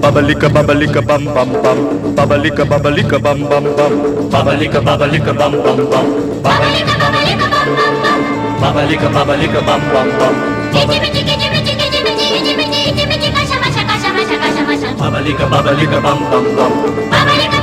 babalika babalika bam bam bam, babalika babalika bam bam bam, babalika babalika bam bam bam, babalika babalika bam bam bam, babalika babalika bam bam bam, babalika babalika bam bam bam, babalika